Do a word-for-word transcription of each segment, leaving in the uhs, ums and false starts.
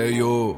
ایو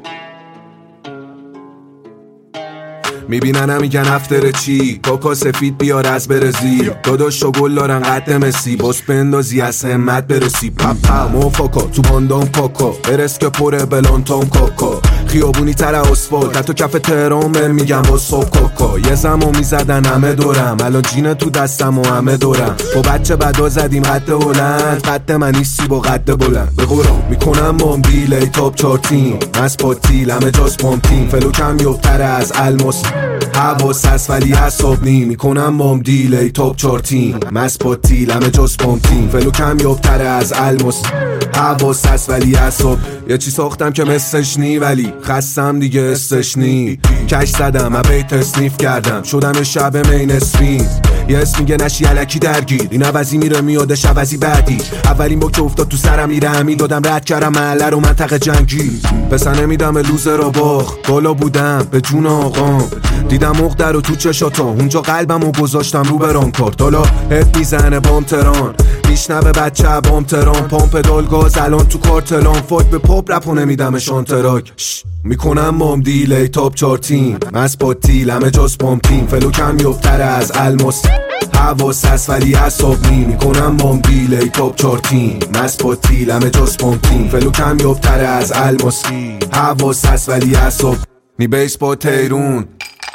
میبینن میگن افتر چی کوکا سفید بیار از برزی داداش و گل دارن قد مسی باس بندازی از همت برسی پپا موفاکا تو باندام کاکا برس که پره بلانتام کاکا خیابونی تر اسفالت حتی کف تهران بهم میگم با صبح کاکا یه زمان میزدن همه دورم الان جینه تو دستم و همه دورم با بچه بدا زدیم قد بلند قد من نیستی با قد بلند به قرآن میکنم بام دیلی تاپ چارتین مس پاتیل همه جاز پامپین فلو کم یوبتر از الماس حواس هست ولی حساب نی میکنم بام دیلی تاپ چارتین مس پاتیل همه جاز پامپین فلو کم یوبتر از الماس حواس هست ولی حساب یه چی ساختم که مثلش نی ولی خستم دیگه استش نی کش زدم بیت اسنیف کردم شدم شب مین اسفین یه اسم میگه نشی علکی درگیر این عوضی میره میادش عوضی بعدی اولین با که افتاد تو سرم میره همین دادم رد کردم محله رو منطقه جنگی پسر نمیدم به لوزر و باخ بالا بودم به جون آقام دیدم مقدر رو تو چشاتا اونجا قلبم رو گذاشتم رو برام کارت حالا هد میزنه بام تران میشنوه بچه بام تران پامپ دال گاز الان تو کارتلان فاک به پاپ رپ و نمیدم شانتراک میکنم بام دیلی تاپ چارتین مس پاتیل همه جاز پامپین فلو کم یوبتر از الماس حواس هست ولی حساب نی میکنم بام دیلی تاپ چارتین مس پاتیل همه جاز پامپین فلو کم یوبتر از الماس حواس هست ولی حساب نی بیس با تیرون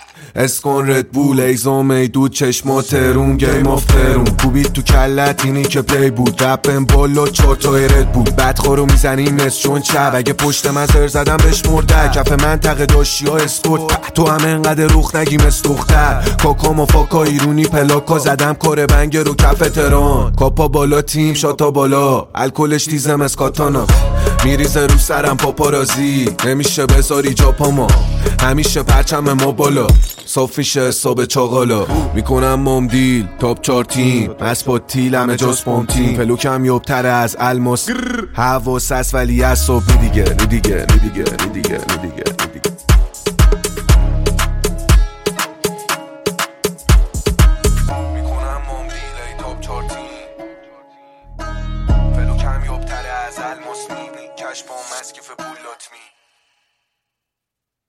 اسکون رد بول ایزام ایدود چشما ترون گیم آف ترون کوبید تو کلت اینی که پلی بود رپم بالا چار تا رد بود بدخورو میزنیم نس چون چب اگه پشت من زر زدم بهش مرده کف منطقه داشتی ها اسکوت تو هم انقدر روخ نگیم استختر کاکا مفاکا ایرونی پلاکا زدم کار بنگ رو کف تران کاپا بالا تیم شاتا بالا الکلش دیزم اسکاتانا میریزه رو سرم پاپارازی نمیشه بذاری جا پاما همیشه پرچم ما بالا صاف میشه حساب چاقالا میکنم بام دیل تاپ چارتین مس پاتیل همه جاز پامتین فلو کم یوبتر از الماس حواس هست ولی حساب نی دیگه نی دیگه نی دیگه نی دیگه نی دیگه نی دیگه میکنم بام دیل تاپ چارتین فلو کم یوبتر از الماس میبین کش با مسکف پولات می